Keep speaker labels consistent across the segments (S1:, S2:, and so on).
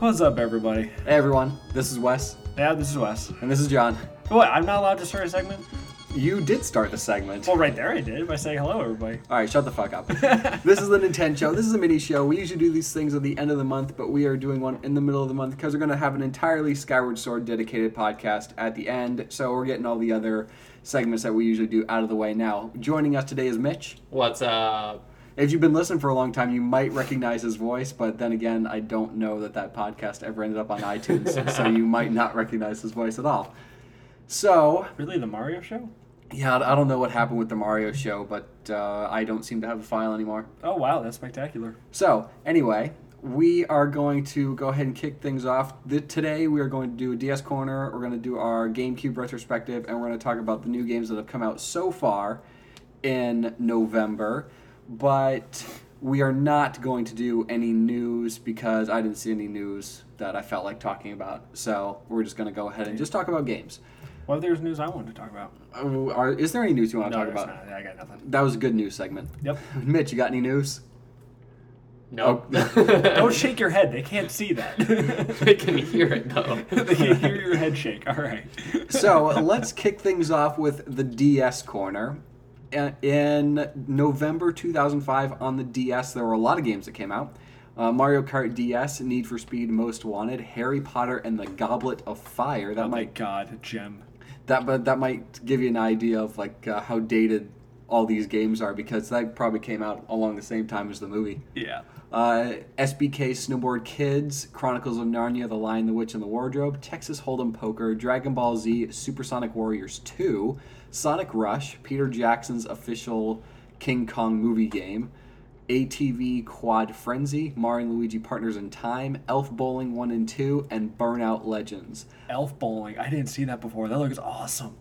S1: What's up, everybody?
S2: Hey everyone, this is Wes.
S1: Yeah, this is Wes.
S2: And this is John.
S1: What, I'm not allowed to start a segment?
S2: You did start the segment.
S1: Well, right there I did by saying hello, everybody.
S2: Alright, shut the fuck up. This is the Nintendo Show. This is a mini show. We usually do these things at the end of the month, but we are doing one in the middle of the month because we're going to have an entirely Skyward Sword dedicated podcast at the end. So we're getting all the other segments that we usually do out of the way now. Joining us today is Mitch.
S3: What's up?
S2: If you've been listening for a long time, you might recognize his voice, but then again, I don't know that podcast ever ended up on iTunes, so you might not recognize his voice at all. So...
S1: Really, the Mario show?
S2: Yeah, I don't know what happened with the Mario show, but I don't seem to have the file anymore.
S1: Oh, wow, that's spectacular.
S2: So, anyway, we are going to go ahead and kick things off. Today, we are going to do a DS Corner, we're going to do our GameCube retrospective, and we're going to talk about the new games that have come out so far in November. But we are not going to do any news because I didn't see any news that I felt like talking about. So we're just going to go ahead and just talk about games.
S1: What if there's news I wanted to talk about?
S2: Is there any news you want to
S1: No,
S2: talk
S1: there's
S2: about?
S1: not. I got nothing.
S2: That was a good news segment.
S1: Yep.
S2: Mitch, you got any news?
S3: No.
S2: Oh.
S1: Don't shake your head. They can't see that.
S3: They can hear it, though.
S1: They can hear your head shake. All right.
S2: So let's kick things off with the DS Corner. In November 2005 on the DS, there were a lot of games that came out. Mario Kart DS, Need for Speed Most Wanted, Harry Potter and the Goblet of Fire. That
S1: my God, gem.
S2: That might give you an idea of like how dated all these games are because that probably came out along the same time as the movie.
S1: Yeah.
S2: SBK Snowboard Kids, Chronicles of Narnia, The Lion, the Witch, and the Wardrobe, Texas Hold'em Poker, Dragon Ball Z, Supersonic Warriors 2, Sonic Rush, Peter Jackson's official King Kong movie game, ATV Quad Frenzy, Mario and Luigi Partners in Time, Elf Bowling 1 and 2, and Burnout Legends.
S1: Elf bowling. I didn't see that before. That looks awesome.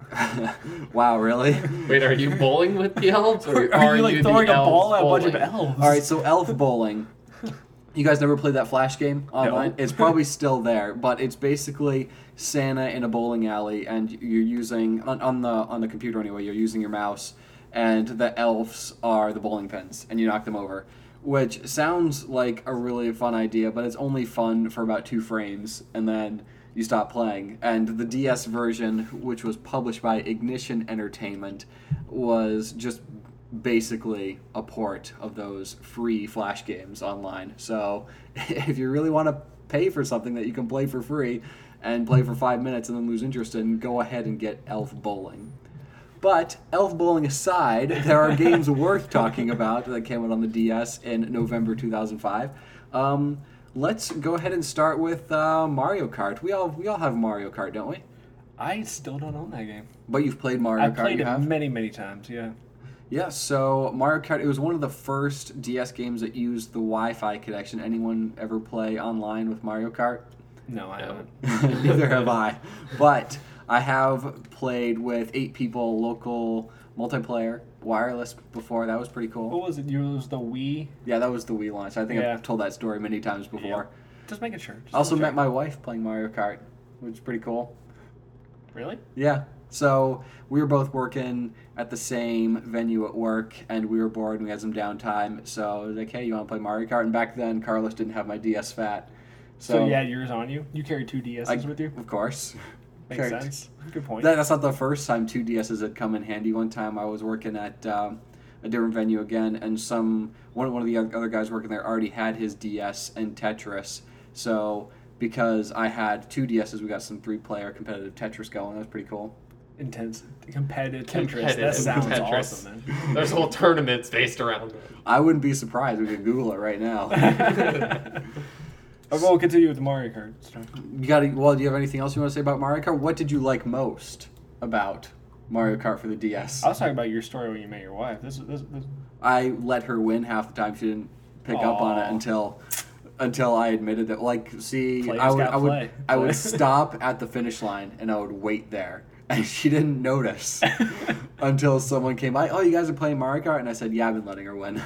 S2: Wow, really?
S3: Wait, are you bowling with the elves? Or
S1: Are you like throwing
S3: the
S1: a ball at a
S3: elves
S1: bunch of
S3: bowling?
S1: elves?
S2: All right, so Elf Bowling. You guys never played that Flash game online?
S1: No.
S2: It's probably still there, but it's basically Santa in a bowling alley, and you're using on the computer anyway. You're using your mouse, and the elves are the bowling pins, and you knock them over. Which sounds like a really fun idea, but it's only fun for about 2 frames, and then you stop playing. And the DS version, which was published by Ignition Entertainment, was just basically a port of those free Flash games online. So if you really want to pay for something that you can play for free and play for 5 minutes and then lose interest in, go ahead and get Elf Bowling. But Elf Bowling aside, there are games worth talking about that came out on the DS in November 2005. Let's go ahead and start with Mario Kart. We all have Mario Kart, don't we?
S1: I still don't own that game.
S2: But you've played Mario
S1: I've
S2: Kart.
S1: played
S2: you
S1: it
S2: have?
S1: many, many times, yeah.
S2: Yeah, so Mario Kart, it was one of the first DS games that used the Wi-Fi connection. Anyone ever play online with Mario Kart?
S1: No, I haven't.
S2: Neither have I. But I have played with 8 people, local multiplayer, wireless before. That was pretty cool.
S1: What was it? You was the Wii?
S2: Yeah, that was the Wii launch. I think
S1: Yeah.
S2: I've told that story many times before.
S1: Yeah. Just making sure. Just
S2: Also
S1: double
S2: met
S1: check.
S2: my wife playing Mario Kart, which is pretty cool.
S1: Really?
S2: Yeah. So we were both working at the same venue at work, and we were bored and we had some downtime. So I was like, hey, you want to play Mario Kart? And back then, Carlos didn't have my DS Fat.
S1: So you had yours on you? You carry 2 DSs with you?
S2: Of course.
S1: Makes
S2: Carried-
S1: sense. Good point.
S2: That's not the first time 2 DSs had come in handy. One time I was working at a different venue again, and one of the other guys working there already had his DS and Tetris. So because I had 2 DSs, we got some 3-player competitive Tetris going. That was pretty cool.
S1: Intense. Competitive Tetris.
S3: Competitive
S1: That sounds
S3: Tetris.
S1: awesome, man.
S3: There's whole tournaments based around it.
S2: I wouldn't be surprised. We could Google it right now.
S1: We'll continue with the Mario Kart stuff.
S2: Well, do you have anything else you want to say about Mario Kart? What did you like most about Mario Kart for the DS?
S1: I was talking about your story when you met your wife. This.
S2: I let her win half the time. She didn't pick up on it
S1: Aw.
S2: until I admitted that. Like, see,
S1: Players
S2: I
S1: gotta play.
S2: would stop at the finish line and I would wait there, and she didn't notice until someone came by. Oh, you guys are playing Mario Kart, and I said, yeah, I've been letting her win.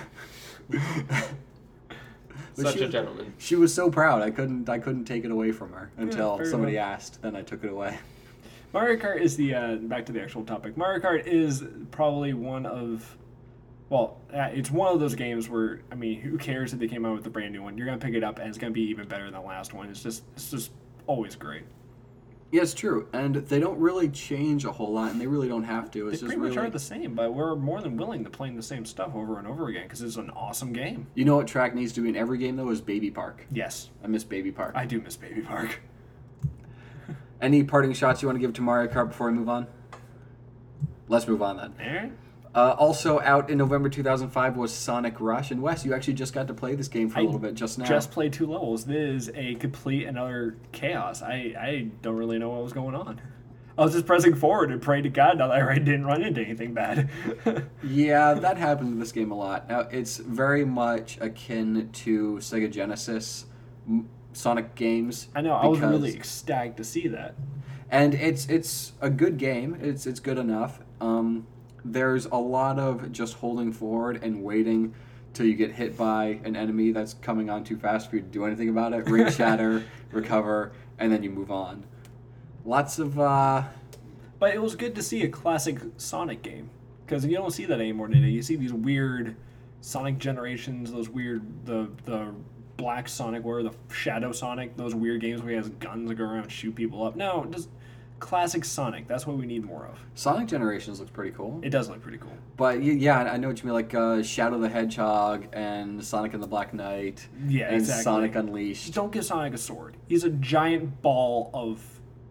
S2: But
S3: Such a gentleman.
S2: She was so proud. I couldn't take it away from her until
S1: fair
S2: somebody
S1: enough.
S2: asked. Then I took it away.
S1: Mario Kart is the back to the actual topic. Mario Kart is probably one of Well, it's one of those games where, I mean, who cares if they came out with a brand new one? You're gonna pick it up and it's gonna be even better than the last one. It's just always great.
S2: Yeah, it's true, and they don't really change a whole lot, and they really don't have to. It's
S1: They
S2: just
S1: pretty much
S2: really.
S1: are the same, but we're more than willing to play the same stuff over and over again because it's an awesome game.
S2: You know what track needs to be in every game though is Baby Park.
S1: Yes,
S2: I miss Baby Park.
S1: I do miss Baby Park.
S2: Any parting shots you want to give to Mario Kart before we move on? Let's move on then.
S1: All right.
S2: Also out in November 2005 was Sonic Rush, and Wes, you actually just got to play this game for a little bit just now.
S1: Just played 2 levels. This is a complete and utter chaos. I don't really know what was going on. I was just pressing forward and praying to God that I didn't run into anything bad.
S2: Yeah, that happens in this game a lot. Now, it's very much akin to Sega Genesis Sonic games.
S1: I know. I was
S2: because-
S1: really ecstatic to see that.
S2: And it's a good game. It's good enough. There's a lot of just holding forward and waiting till you get hit by an enemy that's coming on too fast for you to do anything about it. Ring shatter, recover, and then you move on. Lots of
S1: But it was good to see a classic Sonic game because you don't see that anymore today. You see these weird Sonic generations, those weird the Black Sonic or the Shadow Sonic, those weird games where he has guns that go around and shoot people up. No, just classic Sonic. That's what we need more of.
S2: Sonic Generations looks pretty cool.
S1: It does look pretty cool.
S2: But yeah, I know what you mean, like Shadow the Hedgehog and Sonic and the Black Knight.
S1: Yeah,
S2: and
S1: exactly.
S2: Sonic Unleashed.
S1: Just don't give Sonic a sword. He's a giant ball of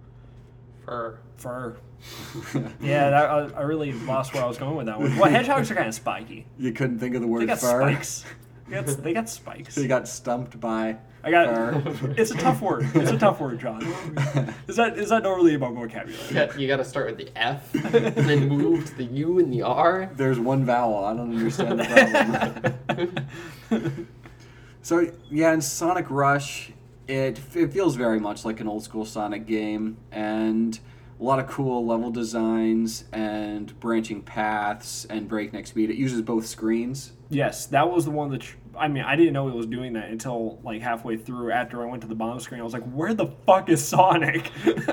S1: fur. Yeah, I really lost where I was going with that one. Well, hedgehogs are kind of spiky.
S2: You couldn't think of the word
S1: They got
S2: fur.
S1: spikes. They got spikes.
S2: So you got stumped by
S1: I got.
S2: fur.
S1: It's a tough word. It's a tough word, John. Is that not really about vocabulary?
S3: You got to start with the F, and then move to the U and the R.
S2: There's one vowel. I don't understand the problem. So yeah, in Sonic Rush, it feels very much like an old school Sonic game, and a lot of cool level designs and branching paths and breakneck speed. It uses both screens.
S1: Yes, that was the one that. I mean, I didn't know it was doing that until like halfway through. After I went to the bottom screen, I was like, "Where the fuck is Sonic?"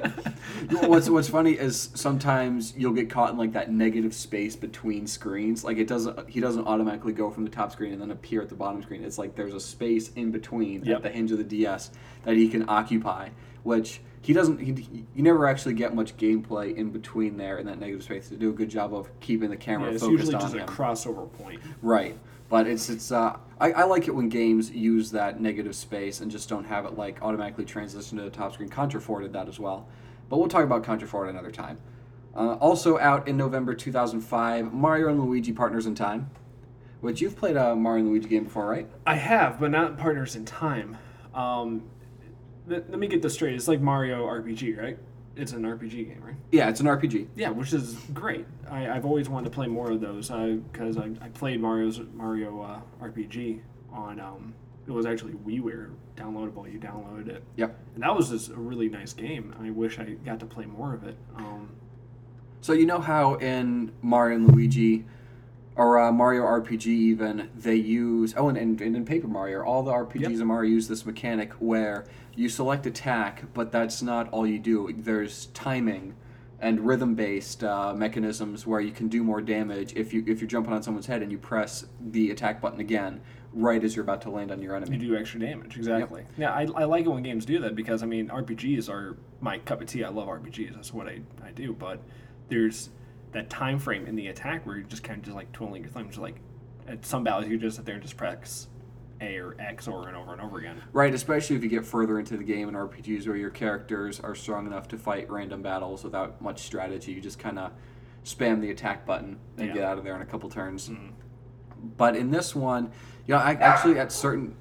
S2: What's funny is sometimes you'll get caught in like that negative space between screens. Like he doesn't automatically go from the top screen and then appear at the bottom screen. It's like there's a space in between
S1: Yep.
S2: at the hinge of the DS that he can occupy, which he doesn't. You never actually get much gameplay in between there in that negative space to do a good job of keeping the camera
S1: Yeah, it's
S2: focused
S1: usually
S2: on
S1: just
S2: him.
S1: a crossover point.
S2: Right. But I like it when games use that negative space and just don't have it like automatically transition to the top screen. Contra 4 did that as well. But we'll talk about Contra 4 at another time. Also out in November 2005, Mario and Luigi Partners in Time, which you've played a Mario and Luigi game before, right?
S1: I have, but not Partners in Time. Let me get this straight. It's like Mario RPG, right? It's an RPG game, right?
S2: Yeah, it's an RPG.
S1: Yeah, which is great. I've always wanted to play more of those because I played Mario RPG on it was actually WiiWare downloadable. You downloaded it.
S2: Yep.
S1: And that was just a really nice game. I wish I got to play more of it.
S2: So you know how in Mario and Luigi, or Mario RPG even, they use, and in Paper Mario, all the RPGs
S1: Yep.
S2: in Mario use this mechanic where you select attack, but that's not all you do. There's timing and rhythm-based mechanisms where you can do more damage if you're jumping on someone's head and you press the attack button again right as you're about to land on your
S1: You
S2: enemy.
S1: do extra damage, exactly. Yeah, I like it when games do that because, I mean, RPGs are my cup of tea. I love RPGs. That's what I do. But there's that time frame in the attack where you're just kind of just like twiddling your thumbs. Like at some battles, you just sit there and just press A or X over and over and over again.
S2: Right, especially if you get further into the game in RPGs where your characters are strong enough to fight random battles without much strategy. You just kind of spam the attack button and
S1: Yeah.
S2: get out of there in a couple turns.
S1: Mm.
S2: But in this one, actually at certain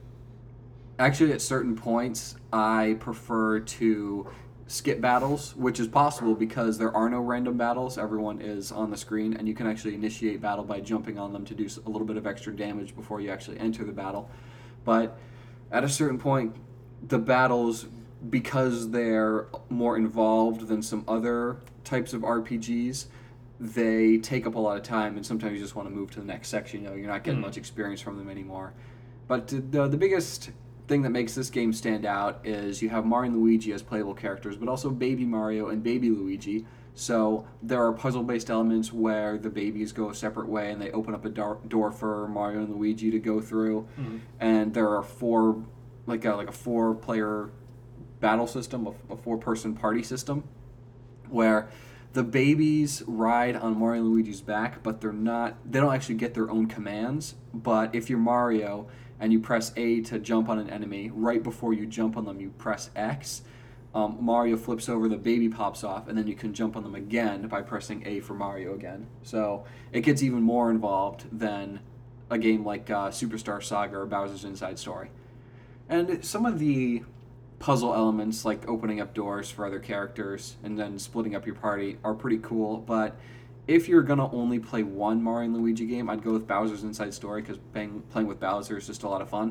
S2: points, I prefer to skip battles, which is possible because there are no random battles. Everyone is on the screen, and you can actually initiate battle by jumping on them to do a little bit of extra damage before you actually enter the battle. But at a certain point, the battles, because they're more involved than some other types of RPGs, they take up a lot of time, and sometimes you just want to move to the next section. You're not getting much experience from them anymore. But the biggest thing that makes this game stand out is you have Mario and Luigi as playable characters, but also Baby Mario and Baby Luigi. So there are puzzle-based elements where the babies go a separate way and they open up a door for Mario and Luigi to go through. And there are four, like a four-player battle system, a four-person party system, where the babies ride on Mario and Luigi's back, but they don't actually get their own commands. But if you're Mario and you press A to jump on an enemy, right before you jump on them, you press X. Mario flips over, the baby pops off, and then you can jump on them again by pressing A for Mario again. So it gets even more involved than a game like Superstar Saga or Bowser's Inside Story. And some of the puzzle elements, like opening up doors for other characters and then splitting up your party, are pretty cool. But if you're going to only play one Mario and Luigi game, I'd go with Bowser's Inside Story, because playing with Bowser is just a lot of fun.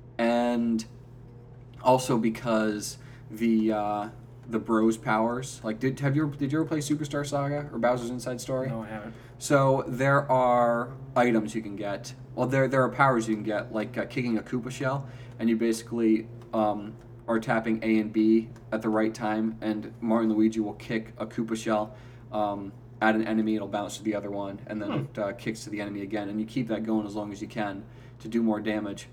S2: And also because the bros powers, like did you ever play Superstar Saga or Bowser's Inside Story?
S1: No, I haven't.
S2: So there are items you can get. Well, there are powers you can get, like kicking a Koopa shell, and you basically are tapping A and B at the right time, and Mario and Luigi will kick a Koopa shell at an enemy. It'll bounce to the other one, and then it kicks to the enemy again, and you keep that going as long as you can to do more damage.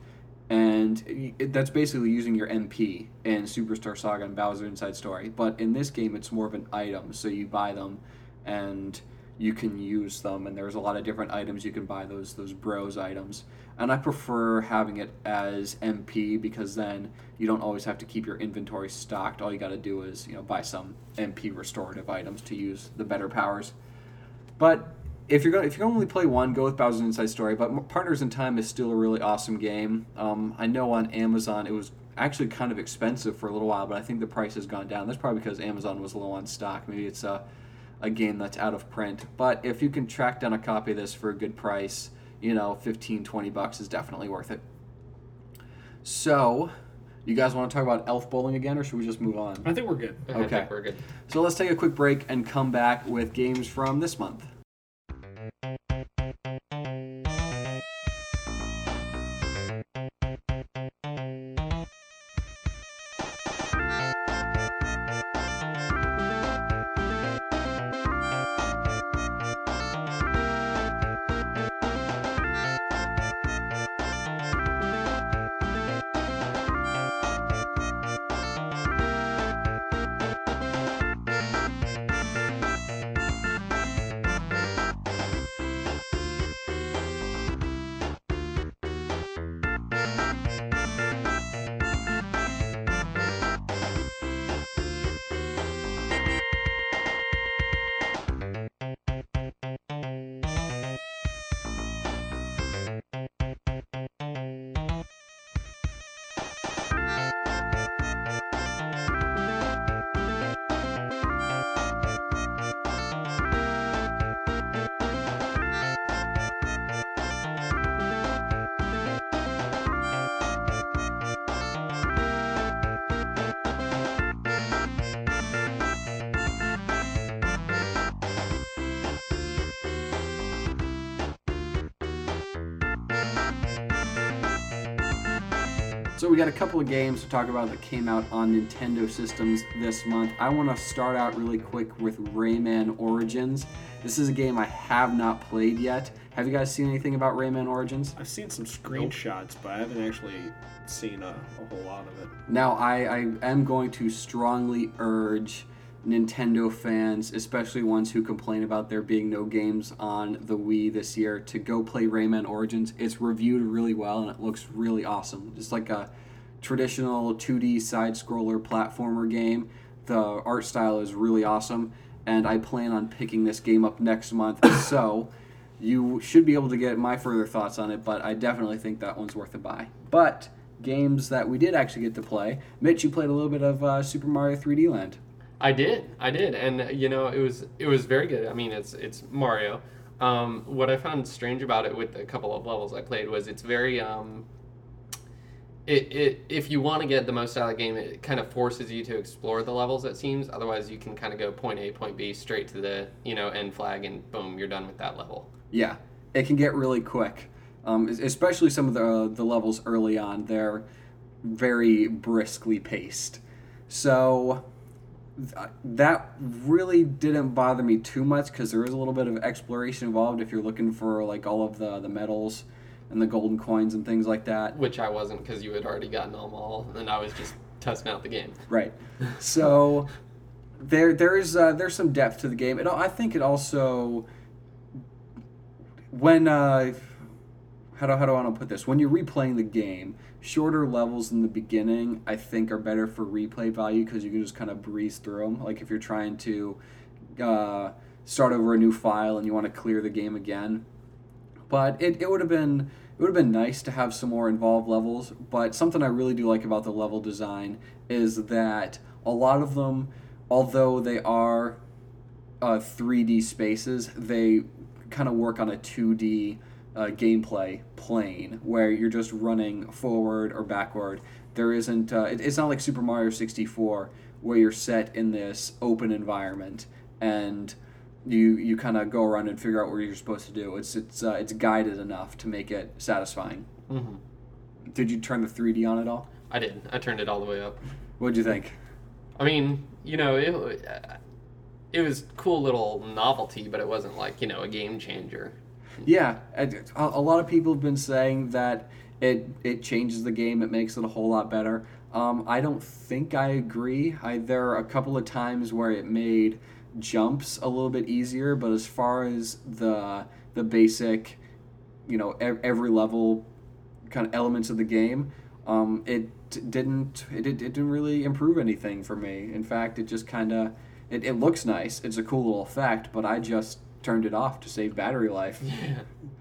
S2: And that's basically using your MP in Superstar Saga and Bowser Inside Story. But in this game, it's more of an item. So you buy them, and you can use them. And there's a lot of different items you can buy, those bros items. And I prefer having it as MP, because then you don't always have to keep your inventory stocked. All you got to do is buy some MP restorative items to use the better powers. But if you're going to only play one, go with Bowser's Inside Story. But Partners in Time is still a really awesome game. I know on Amazon it was actually kind of expensive for a little while, but I think the price has gone down. That's probably because Amazon was low on stock. Maybe it's a game that's out of print. But if you can track down a copy of this for a good price, $15-20 is definitely worth it. So, you guys want to talk about Elf Bowling again, or should we just move on?
S1: I think we're good.
S3: I think we're good.
S2: So let's take a quick break and come back with games from this month. So we got a couple of games to talk about that came out on Nintendo systems this month. I want to start out really quick with Rayman Origins. This is a game I have not played yet. Have you guys seen anything about Rayman Origins?
S1: I've seen some screenshots, but I haven't actually seen a whole lot of it.
S2: Now, I am going to strongly urge Nintendo fans, especially ones who complain about there being no games on the Wii this year, to go play Rayman Origins. It's reviewed really well, and it looks really awesome. Just like a traditional 2D side-scroller platformer game. The art style is really awesome, and I plan on picking this game up next month, so you should be able to get my further thoughts on it, but I definitely think that one's worth a buy. But games that we did actually get to play, Mitch, you played a little bit of Super Mario 3D Land.
S3: I did, and it was very good. I mean, it's Mario. What I found strange about it with a couple of levels I played was it's very if you want to get the most out of the game, it kind of forces you to explore the levels, it seems. Otherwise, you can kind of go point A, point B, straight to the end flag, and boom, you're done with that level.
S2: Yeah, it can get really quick, especially some of the levels early on. They're very briskly paced. So that really didn't bother me too much because there is a little bit of exploration involved if you're looking for like all of the medals and the golden coins and things like that.
S3: Which I wasn't because you had already gotten them all, and I was just testing out the game.
S2: Right. So there's some depth to the game. I think it also when how do I want to put this? When you're replaying the game, shorter levels in the beginning I think are better for replay value because you can just kind of breeze through them. Like if you're trying to start over a new file and you want to clear the game again. But it would have been nice to have some more involved levels. But something I really do like about the level design is that a lot of them, although they are 3D spaces, they kind of work on a 2D gameplay plane where you're just running forward or backward. There isn't. It's not like Super Mario 64 where you're set in this open environment and you kind of go around and figure out what you're supposed to do. It's guided enough to make it satisfying.
S3: Mm-hmm.
S2: Did you turn the 3D on at all?
S3: I did. I turned it all the way up.
S2: What'd you think?
S3: I mean, it was cool little novelty, but it wasn't like, a game changer.
S2: Yeah, a lot of people have been saying that it changes the game, it makes it a whole lot better. I don't think I agree. There are a couple of times where it made jumps a little bit easier, but as far as the basic, every level kind of elements of the game, it didn't really improve anything for me. In fact, it just kind of it looks nice. It's a cool little effect, but I just turned it off to save battery life.
S3: Yeah.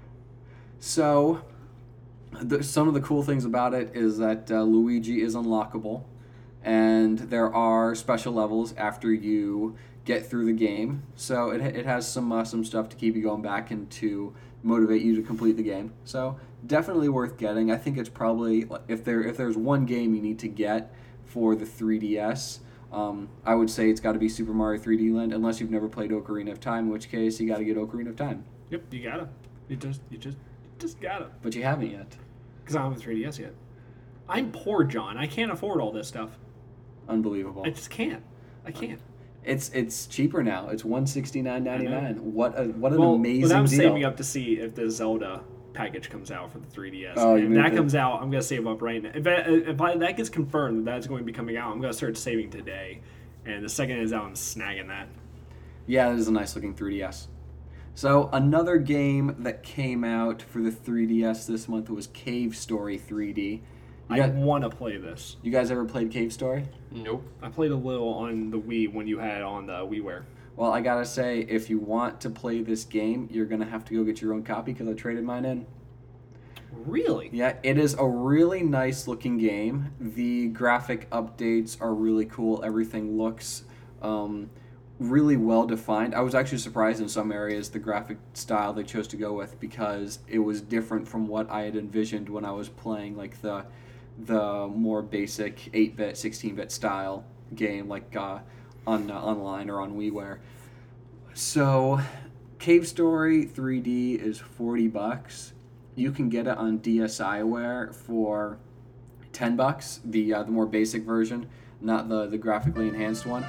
S2: So, some of the cool things about it is that Luigi is unlockable, and there are special levels after you get through the game. So it has some stuff to keep you going back and to motivate you to complete the game. So definitely worth getting. I think it's probably if there's one game you need to get for the 3DS. I would say it's got to be Super Mario 3D Land, unless you've never played Ocarina of Time, in which case you got to get Ocarina of Time.
S1: Yep, you gotta. You just gotta.
S2: But you haven't yet.
S1: Because I don't have a 3DS yet. I'm poor, John. I can't afford all this stuff.
S2: Unbelievable.
S1: I just can't. I can't.
S2: It's cheaper now. It's $169.99. What an amazing
S1: But I'm
S2: deal.
S1: saving up to see if the Zelda package comes out for the 3DS.
S2: Oh,
S1: and if that comes out, I'm gonna save up right now. If that gets confirmed that that's going to be coming out, I'm gonna start saving today. And the second it's out, I'm snagging that.
S2: Yeah, it is a nice looking 3DS. So another game that came out for the 3DS this month was Cave Story 3D.
S1: I want to play this.
S2: You guys ever played Cave Story?
S3: Nope.
S1: I played a little on the Wii when you had it on the WiiWare.
S2: Well, I gotta say, if you want to play this game, you're gonna have to go get your own copy because I traded mine in.
S1: Really?
S2: Yeah, it is a really nice looking game. The graphic updates are really cool. Everything looks really well defined. I was actually surprised in some areas the graphic style they chose to go with because it was different from what I had envisioned when I was playing like the more basic 8-bit, 16-bit style game like online or on WiiWare. So, Cave Story 3D is $40. You can get it on DSiWare for $10. The more basic version, not the graphically enhanced one.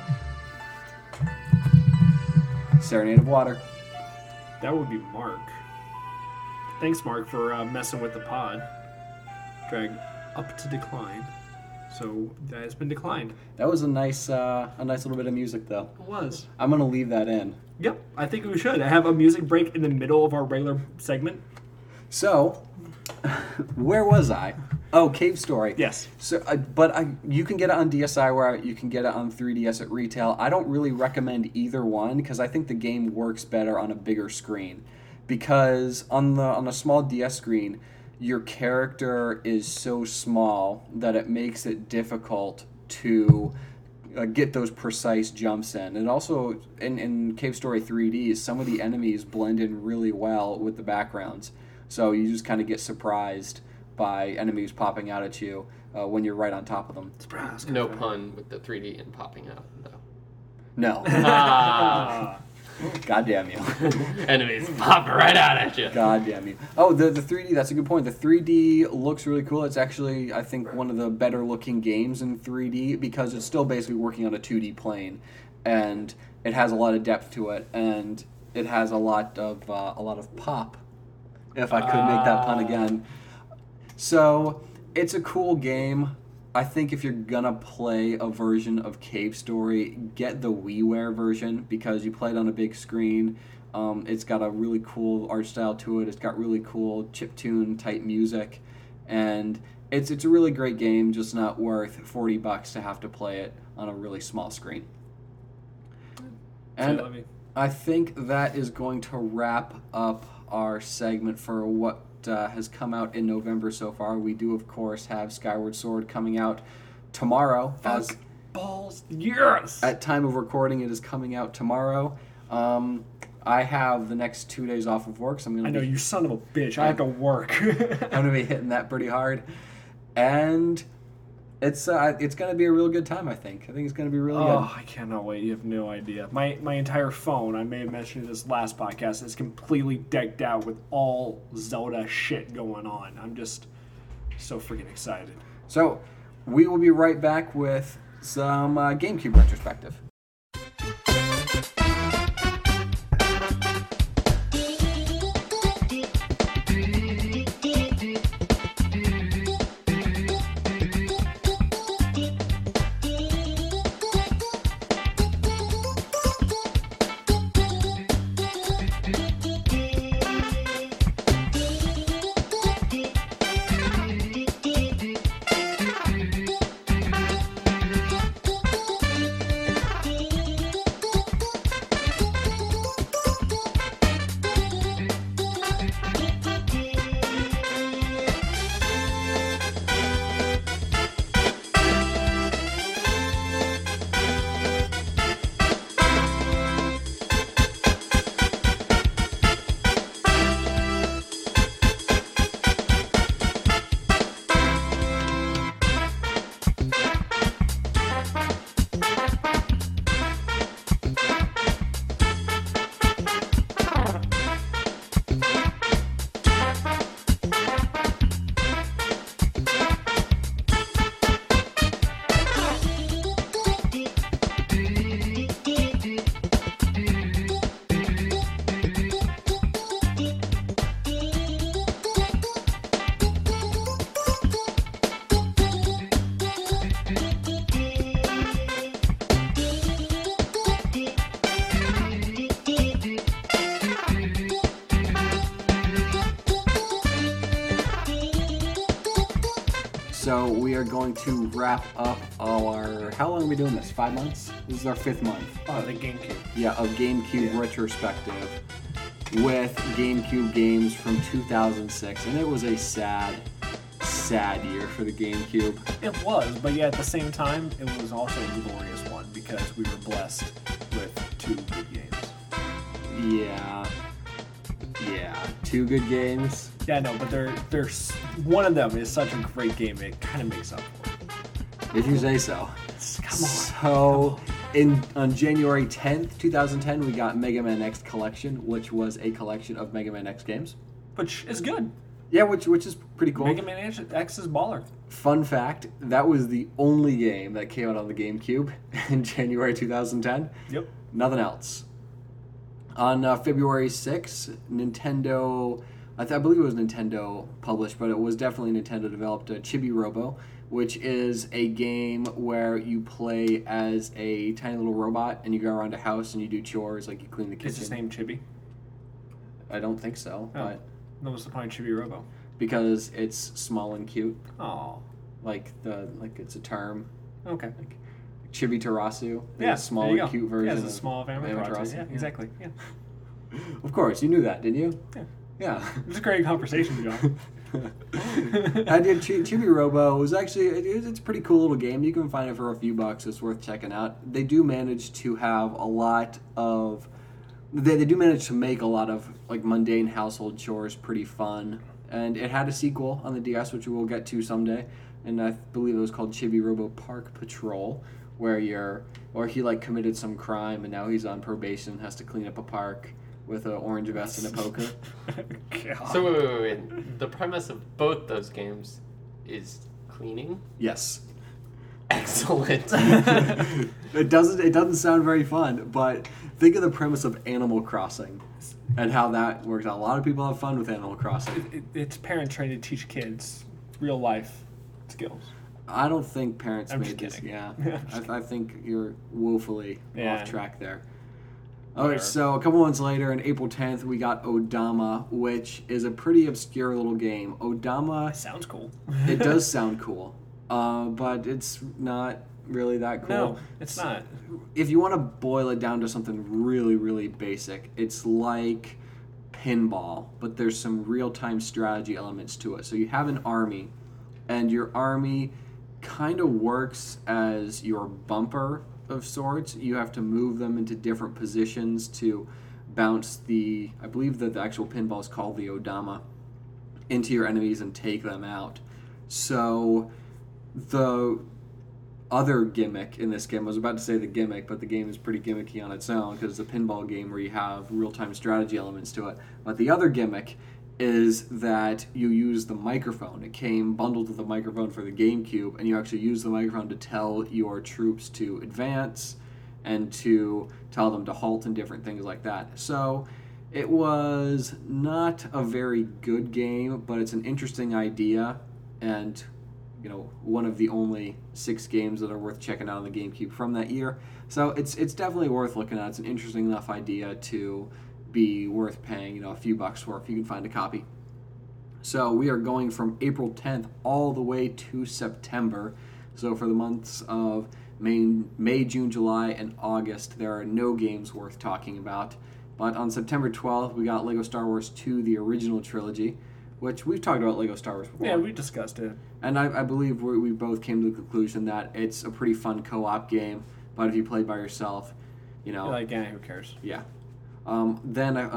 S2: Serenade of Water.
S1: That would be Mark. Thanks, Mark, for messing with the pod. Drag up to decline. So that has been declined.
S2: That was a nice little bit of music, though.
S1: It was.
S2: I'm gonna leave that in.
S1: Yep, I think we should have a music break in the middle of our regular segment.
S2: So, where was I? Oh, Cave Story.
S1: Yes.
S2: So, you can get it on DSiWare. You can get it on 3DS at retail. I don't really recommend either one because I think the game works better on a bigger screen. Because on a small DS screen, your character is so small that it makes it difficult to get those precise jumps in. And also, in Cave Story 3D, some of the enemies blend in really well with the backgrounds. So you just kind of get surprised by enemies popping out at you when you're right on top of them.
S3: No pun with the 3D and popping out, though.
S2: No.
S3: Ah.
S2: God damn you.
S3: Enemies pop right out at you.
S2: God damn you. Oh, the 3D, that's a good point. The 3D looks really cool. It's actually, I think, one of the better looking games in 3D because it's still basically working on a 2D plane. And it has a lot of depth to it. And it has a lot of pop, if I could make that pun again. So, it's a cool game. I think if you're gonna play a version of Cave Story, get the WiiWare version because you play it on a big screen. It's got a really cool art style to it. It's got really cool chiptune type music, and it's a really great game. Just not worth $40 to have to play it on a really small screen. And I think that is going to wrap up our segment for what has come out in November so far. We do, of course, have Skyward Sword coming out tomorrow.
S1: Fuck balls, yes!
S2: At time of recording, it is coming out tomorrow. I have the next 2 days off of work, so
S1: I know, you son of a bitch. I have to work.
S2: I'm going to be hitting that pretty hard. And it's going to be a real good time, I think. I think it's going to be really good.
S1: Oh, I cannot wait. You have no idea. My entire phone, I may have mentioned this last podcast, is completely decked out with all Zelda shit going on. I'm just so freaking excited.
S2: So, we will be right back with some GameCube retrospective. So we are going to wrap up our... How long are we doing this? 5 months? This is our 5th month.
S1: Oh, the GameCube.
S2: Yeah, of GameCube retrospective with GameCube games from 2006. And it was a sad year for the GameCube.
S1: It was, but yeah, at the same time, it was also a glorious one because we were blessed with 2 good games.
S2: Yeah, 2 good games.
S1: Yeah, no, but there's one of them is such a great game, it kind of makes up for it.
S2: If you say so.
S1: Come on.
S2: So, on January 10th, 2010, we got Mega Man X Collection, which was a collection of Mega Man X games.
S1: Which is good.
S2: Yeah, which is pretty cool.
S1: Mega Man X is baller.
S2: Fun fact, that was the only game that came out on the GameCube in January 2010.
S1: Yep.
S2: Nothing else. On February 6th, Nintendo... I believe it was Nintendo published, but it was definitely Nintendo developed Chibi Robo, which is a game where you play as a tiny little robot and you go around a house and you do chores, like you clean the kitchen.
S1: Is his name Chibi?
S2: I don't think so, but
S1: What was the point of Chibi Robo?
S2: because it's small and cute,
S1: Oh,
S2: like it's a term.
S1: okay.
S2: Like Chibi Tarasu,
S1: Yeah,
S2: a small
S1: there you
S2: and
S1: go.
S2: cute version.
S1: Yeah, it's a
S2: of
S1: small family
S2: Amaterasu.
S1: Yeah, exactly. Yeah.
S2: Of course, you knew that, didn't you?
S1: Yeah.
S2: Yeah.
S1: It's a great conversation, John.
S2: I did Chibi Robo. Was actually it's a pretty cool little game. You can find it for a few bucks. It's worth checking out. They do manage to have a lot of. They do manage to make a lot of like mundane household chores pretty fun. And it had a sequel on the DS, which we will get to someday. And I believe it was called Chibi Robo Park Patrol, or he like committed some crime and now he's on probation and has to clean up a park with an orange vest and a poker.
S1: God.
S3: So wait. The premise of both those games is cleaning.
S2: Yes.
S3: Excellent.
S2: It doesn't sound very fun, but think of the premise of Animal Crossing and how that works out. A lot of people have fun with Animal Crossing.
S1: It's parents trying to teach kids real life skills.
S2: I don't think parents
S1: I'm
S2: made
S1: just
S2: this.
S1: kidding.
S2: Yeah,
S1: I'm just
S2: I think you're woefully
S1: Yeah.
S2: off track there.
S1: Whatever.
S2: Alright, so a couple months later, on April 10th, we got Odama, which is a pretty obscure little game. Odama,
S1: Sounds cool.
S2: it does sound cool, but it's not really that cool.
S1: No, it's not.
S2: If you want to boil it down to something really, really basic, it's like pinball, but there's some real-time strategy elements to it. So you have an army, and your army kind of works as your bumper of sorts. You have to move them into different positions to bounce I believe that the actual pinball is called the Odama, into your enemies and take them out. So the other gimmick in this game, I was about to say the gimmick, but the game is pretty gimmicky on its own because it's a pinball game where you have real-time strategy elements to it. But the other gimmick is that you use the microphone. It came bundled with the microphone for the GameCube, and you actually use the microphone to tell your troops to advance and to tell them to halt and different things like that. So it was not a very good game, but it's an interesting idea, and one of the only 6 games that are worth checking out on the GameCube from that year. So it's definitely worth looking at. It's an interesting enough idea to be worth paying a few bucks for if you can find a copy. So we are going from April 10th all the way to September. So for the months of May, June, July, and August, there are no games worth talking about. But on September 12th, we got LEGO Star Wars 2, the original trilogy, which we've talked about LEGO Star Wars before.
S1: Yeah, we discussed it.
S2: And I believe we both came to the conclusion that it's a pretty fun co-op game, but if you play by yourself,
S1: You're like, yeah, who cares?
S2: yeah. Then a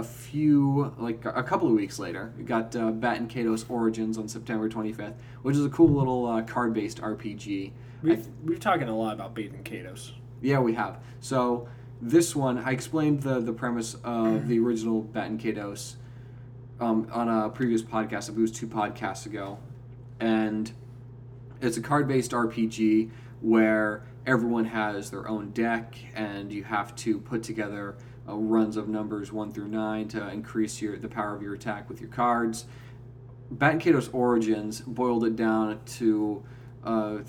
S2: couple of weeks later, we got Batten Kaitos Origins on September 25th, which is a cool little card-based RPG.
S1: We've talking a lot about Batten Kaitos.
S2: Yeah, we have. So this one, I explained the premise of the original Batten Kaitos on a previous podcast, I believe it was 2 podcasts ago. And it's a card-based RPG where everyone has their own deck, and you have to put together runs of numbers 1 through 9 to increase the power of your attack with your cards. Batten Kaitos Origins boiled it down to a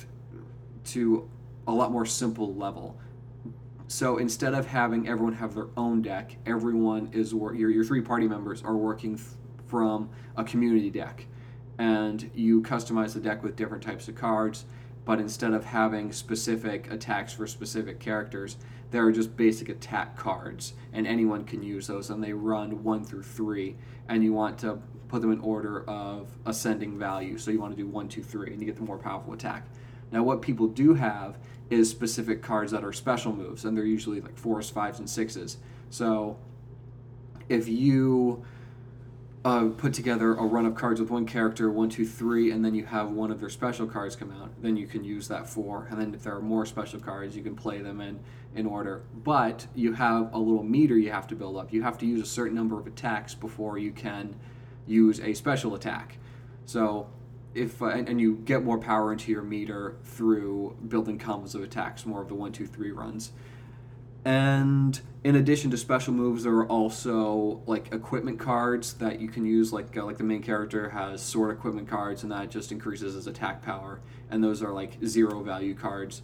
S2: lot more simple level. So instead of having everyone have their own deck, everyone is your 3 party members are working from a community deck, and you customize the deck with different types of cards. But instead of having specific attacks for specific characters, there are just basic attack cards, and anyone can use those, and they run 1 through 3, and you want to put them in order of ascending value. So you want to do 1, 2, 3, and you get the more powerful attack. Now, what people do have is specific cards that are special moves, and they're usually like 4s, 5s, and 6s. So if you put together a run of cards with one character, 1, 2, 3, and then you have one of their special cards come out, then you can use that 4. And then if there are more special cards, you can play them in order. But you have a little meter you have to build up. You have to use a certain number of attacks before you can use a special attack. So if and you get more power into your meter through building combos of attacks, more of the 1, 2, 3 runs. And in addition to special moves, there are also like equipment cards that you can use. Like the main character has sword equipment cards, and that just increases his attack power. And those are like 0 value cards,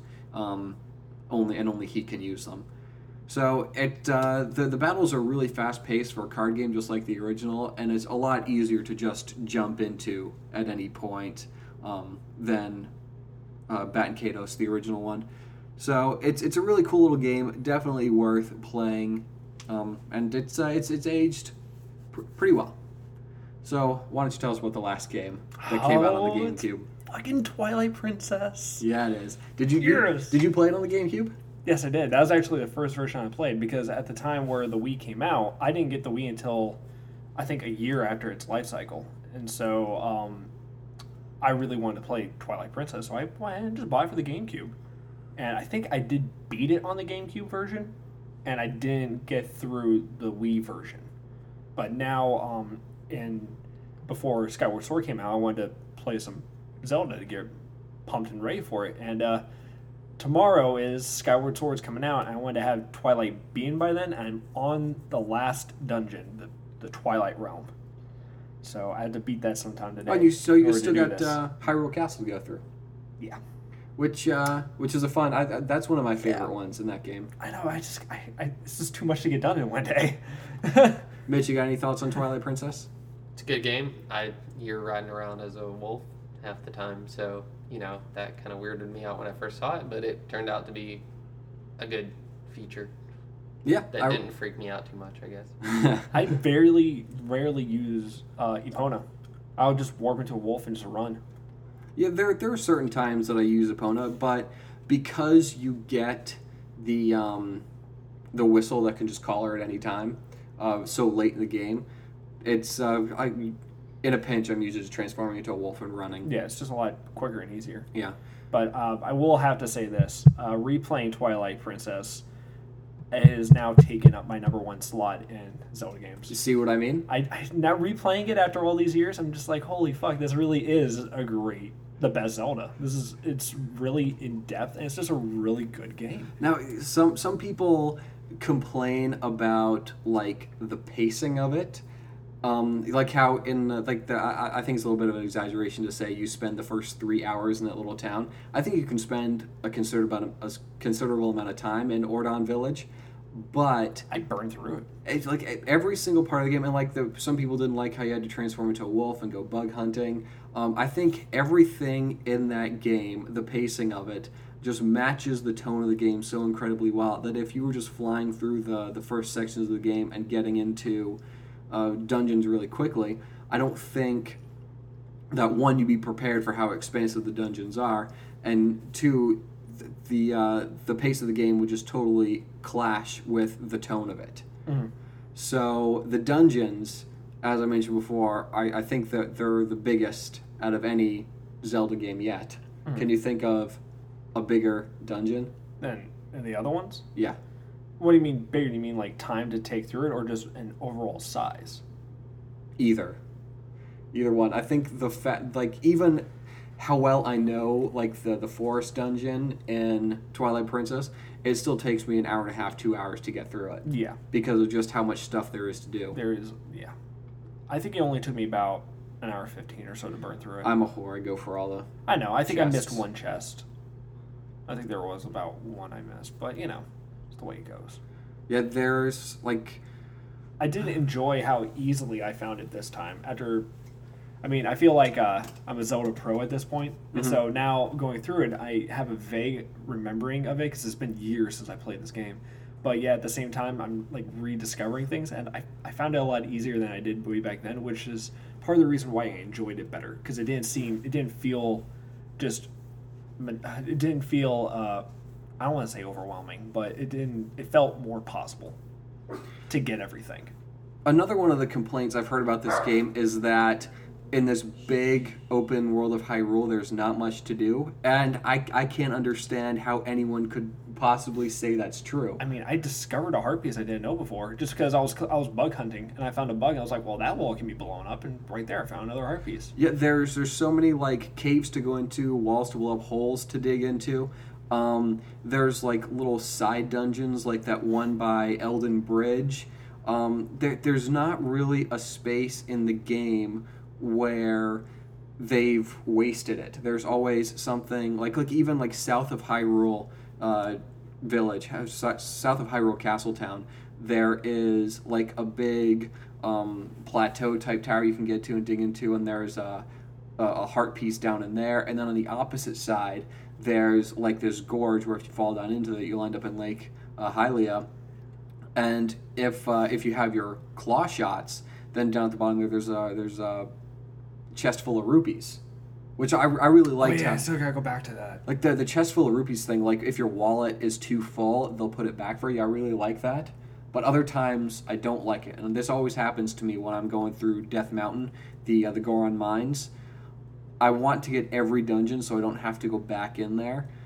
S2: only he can use them. So the battles are really fast paced for a card game, just like the original, and it's a lot easier to just jump into at any point than Batten Kaitos, the original one. So it's a really cool little game, definitely worth playing, and it's aged pretty well. So why don't you tell us about the last game that came out on the GameCube?
S1: Fucking Twilight Princess.
S2: Yeah, it is. Did you play it on the GameCube?
S1: Yes, I did. That was actually the first version I played, because at the time where the Wii came out, I didn't get the Wii until I think a year after its life cycle, and so I really wanted to play Twilight Princess, so I went and just bought it for the GameCube. and I think I did beat it on the GameCube version, and I didn't get through the Wii version. But now, before Skyward Sword came out, I wanted to play some Zelda to get pumped and ready for it. And tomorrow is Skyward Sword's coming out, and I wanted to have Twilight being by then. And I'm on the last dungeon, the Twilight Realm. So I had to beat that sometime today.
S2: Oh, you still
S1: in order
S2: got
S1: to do this.
S2: Hyrule Castle to go through.
S1: Yeah.
S2: Which is a fun. That's one of my favorite ones in that game.
S1: I know. This is too much to get done in one day.
S2: Mitch, you got any thoughts on Twilight Princess?
S3: It's a good game. You're riding around as a wolf half the time, so that kind of weirded me out when I first saw it, but it turned out to be a good feature.
S2: Yeah,
S3: That didn't freak me out too much, I guess.
S1: I rarely use Epona. I'll just warp into a wolf and just run.
S2: Yeah, there are certain times that I use Epona, but because you get the whistle that can just call her at any time, so late in the game, it's in a pinch I'm usually just transforming into a wolf and running.
S1: Yeah, it's just a lot quicker and easier.
S2: Yeah.
S1: But I will have to say this: replaying Twilight Princess is now taken up my number one slot in Zelda
S2: You
S1: games.
S2: see what I mean?
S1: I now replaying it after all these years, I'm just like, holy fuck, this really is the best Zelda. It's really in depth, and it's just a really good game.
S2: Now, some people complain about like the pacing of it, like how I think it's a little bit of an exaggeration to say you spend the first 3 hours in that little town. I think you can spend a considerable amount of time in Ordon Village, but
S1: I burned through it.
S2: it's like every single part of the game, and like some people didn't like how you had to transform into a wolf and go bug hunting. I think everything in that game, the pacing of it, just matches the tone of the game so incredibly well that if you were just flying through the first sections of the game and getting into dungeons really quickly, I don't think that one, you'd be prepared for how expansive the dungeons are, and two, the pace of the game would just totally clash with the tone of it.
S1: Mm-hmm.
S2: So the dungeons, as I mentioned before, I think that they're the biggest out of any Zelda game yet.
S1: Mm-hmm.
S2: Can you think of a bigger dungeon?
S1: And the other ones?
S2: Yeah.
S1: What do you mean bigger? Do you mean like time to take through it, or just an overall size?
S2: Either one. I think even how well I know like the forest dungeon in Twilight Princess, it still takes me an hour and a half, 2 hours to get through it.
S1: Yeah.
S2: Because of just how much stuff there is to do.
S1: There is, yeah. I think it only took me about an hour 15 or so to burn through it.
S2: I'm a whore. I go for all the
S1: I know. I think
S2: chests.
S1: I missed one chest. I think there was about one I missed, but it's the way it goes.
S2: Yeah, there's like
S1: I did enjoy how easily I found it this time. I feel like I'm a Zelda pro at this point, and so now going through it, I have a vague remembering of it because it's been years since I played this game. But yeah, at the same time, I'm like rediscovering things, and I found it a lot easier than I did way back then, which is part of the reason why I enjoyed it better, because it didn't feel I don't want to say overwhelming, but it felt more possible to get everything.
S2: another one of the complaints I've heard about this game is that in this big open world of Hyrule, there's not much to do, and I can't understand how anyone could possibly say that's true.
S1: I mean, I discovered a heart piece I didn't know before, just because I was bug hunting, and I found a bug, and I was like, well, that wall can be blown up, and right there I found another heart piece.
S2: Yeah, there's so many like caves to go into, walls to blow up, holes to dig into. There's like little side dungeons like that one by Elden Bridge. There's not really a space in the game where they've wasted it. There's always something like even like south of Hyrule Village, south of Hyrule Castletown, there is like a big plateau type tower you can get to and dig into, and there's a heart piece down in there, and then on the opposite side there's like this gorge where if you fall down into it you'll end up in Lake Hylia, and if you have your claw shots, then down at the bottom there's a chest full of rupees, which I really liked.
S1: Oh yeah, I still gotta go back to that.
S2: Like the chest full of rupees thing, like if your wallet is too full, they'll put it back for you. I really like that. But other times I don't like it. And this always happens to me when I'm going through Death Mountain, the Goron Mines. I want to get every dungeon so I don't have to go back in there.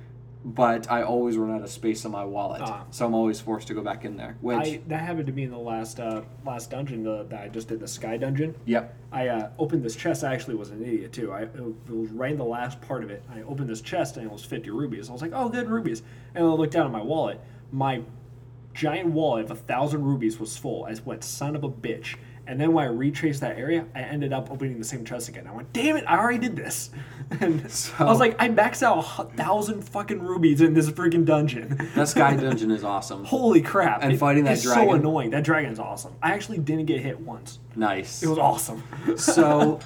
S2: but I always run out of space on my wallet,
S1: Ah.
S2: so I'm always forced to go back in there. Which,
S1: That happened to me in the last dungeon that I just did, the Sky Dungeon.
S2: yep,
S1: I opened this chest. I actually was an idiot too. It was right in the last part of it. I opened this chest and it was 50 rubies. I was like, oh, good, rubies. And I looked down at my wallet. My giant wallet of 1,000 rubies was full. I went, son of a bitch. And then when I retraced that area, I ended up opening the same chest again. I went, damn it, I already did this. And I was like, I maxed out 1,000 fucking rubies in this freaking dungeon.
S2: that Sky Dungeon is awesome.
S1: Holy crap.
S2: And fighting that
S1: it's
S2: dragon.
S1: so annoying. That dragon's awesome. I actually didn't get hit once.
S2: Nice.
S1: It was awesome.
S2: So,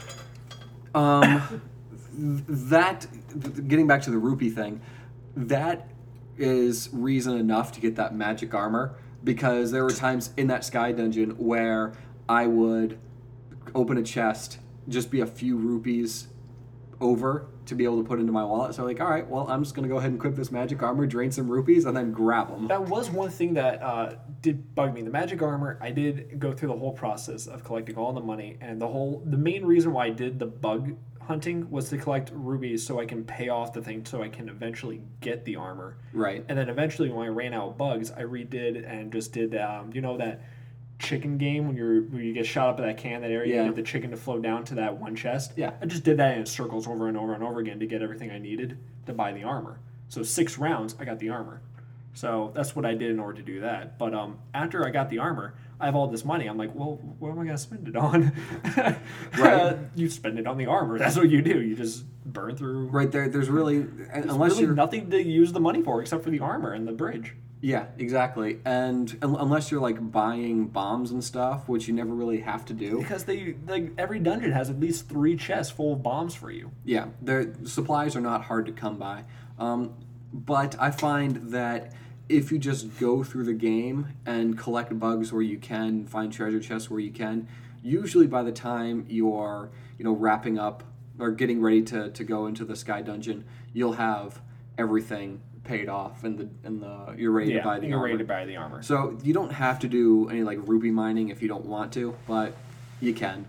S2: that, getting back to the rupee thing, that is reason enough to get that magic armor, because there were times in that Sky Dungeon where I would open a chest, just be a few rupees over to be able to put into my wallet. So like, all right, well, I'm just going to go ahead and equip this magic armor, drain some rupees, and then grab them.
S1: That was one thing that did bug me. The magic armor, I did go through the whole process of collecting all the money, and the main reason why I did the bug hunting was to collect rubies so I can pay off the thing so I can eventually get the armor.
S2: Right.
S1: And then eventually when I ran out of bugs, I redid and just did, that chicken game when you get shot up in that can, that area,
S2: Yeah.
S1: you get the chicken to float down to that one chest.
S2: Yeah.
S1: I just did that in circles over and over and over again to get everything I needed to buy the armor. So 6 rounds, I got the armor. So that's what I did in order to do that. But after I got the armor, I have all this money. I'm like, well, what am I going to spend it on?
S2: Right.
S1: You spend it on the armor. That's what you do. You just burn through.
S2: Right there, there's really,
S1: There's
S2: unless
S1: really
S2: you're...
S1: nothing to use the money for except for the armor and the bridge.
S2: Yeah, exactly. And unless you're like buying bombs and stuff, which you never really have to do.
S1: Because every dungeon has at least 3 chests full of bombs for you.
S2: Yeah, their supplies are not hard to come by. But I find that if you just go through the game and collect bugs where you can, find treasure chests where you can, usually by the time you're, wrapping up or getting ready to go into the Sky Dungeon, you'll have everything paid off and you're ready to buy the
S1: you're
S2: armor.
S1: ready to buy the armor.
S2: So you don't have to do any like rupee mining if you don't want to, but you can.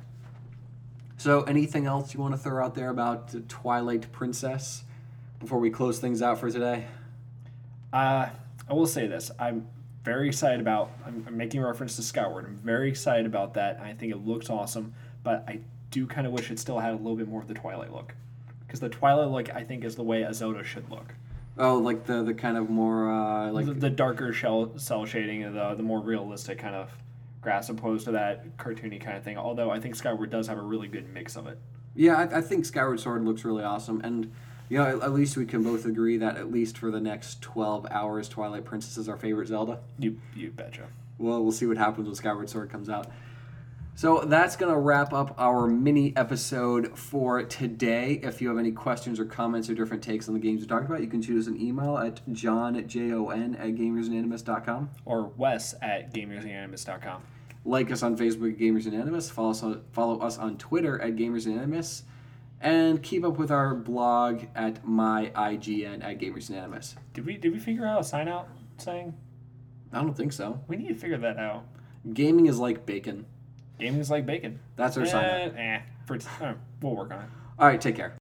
S2: So anything else you want to throw out there about the Twilight Princess before we close things out for today?
S1: I will say this. I'm very excited about... I'm making reference to Skyward. I'm very excited about that. I think it looks awesome, but I do kind of wish it still had a little bit more of the Twilight look. Because the Twilight look, I think, is the way a Zelda should look.
S2: Oh, like the kind of more
S1: the darker cell shading and the more realistic kind of grass opposed to that cartoony kind of thing. Although I think Skyward does have a really good mix of it.
S2: Yeah, I think Skyward Sword looks really awesome, and at least we can both agree that at least for the next 12 hours, Twilight Princess is our favorite Zelda.
S1: You betcha.
S2: Well, we'll see what happens when Skyward Sword comes out. So that's going to wrap up our mini episode for today. If you have any questions or comments or different takes on the games we talked about, you can shoot us an email at john@gamersunanimous.com.
S1: Or Wes@gamersunanimous.com.
S2: Like us on Facebook at Gamers Unanimous. Follow us on Twitter at Gamers Unanimous. And keep up with our blog at myign at Gamers Unanimous.
S1: Did we figure out a sign out saying?
S2: I don't think so.
S1: We need to figure that out.
S2: Gaming is like bacon.
S1: Gaming is like bacon.
S2: That's our sign out.
S1: We'll work on it.
S2: All right, take care.